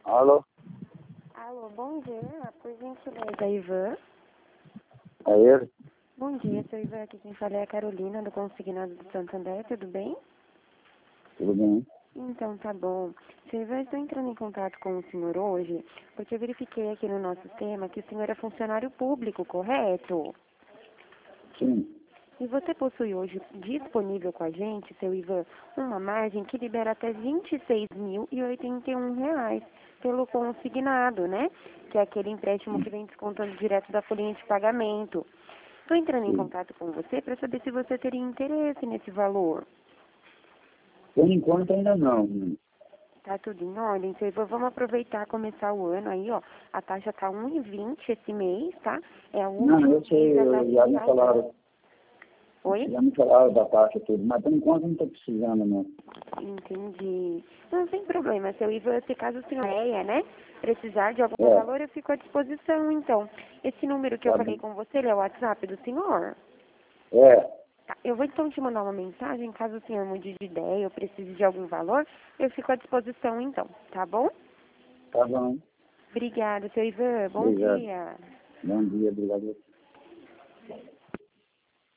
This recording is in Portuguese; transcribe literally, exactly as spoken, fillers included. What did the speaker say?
Alô? Alô, bom dia. Por gentileza, Ivan. É ele? Bom dia, seu Ivan. Aqui quem fala é a Carolina, do Consignado do Santander. Tudo bem? Tudo bem? Então, tá bom. Seu Ivan, estou entrando em contato com o senhor hoje, porque eu verifiquei aqui no nosso sistema que o senhor é funcionário público, correto? Sim. E você possui hoje disponível com a gente, seu Ivan, uma margem que libera até vinte e seis mil e oitenta e um reais pelo consignado, né? Que é aquele empréstimo que vem descontando direto da folhinha de pagamento. Estou entrando em Sim. contato com você para saber se você teria interesse nesse valor. Por enquanto ainda não. Tá tudo em ordem, seu Ivan? Vamos aproveitar começar o ano aí, ó. A taxa tá um e vinte esse mês, tá? É o Não, último eu sei, mês da eu, já me taxa. falaram, Oi? já me falaram da taxa e tudo, mas por enquanto não estou precisando, não. Entendi. Não tem problema, seu Ivan, se caso o senhor é, né, precisar de algum É, valor, eu fico à disposição, então. Esse número que eu tá falei bem. com você, ele é o WhatsApp do senhor? É, Tá, eu vou então te mandar uma mensagem, caso o senhor mude de ideia ou precise de algum valor, eu fico à disposição, então, tá bom? tá bom. Obrigada, seu Ivan. Bom Obrigado. dia. Bom dia, obrigado.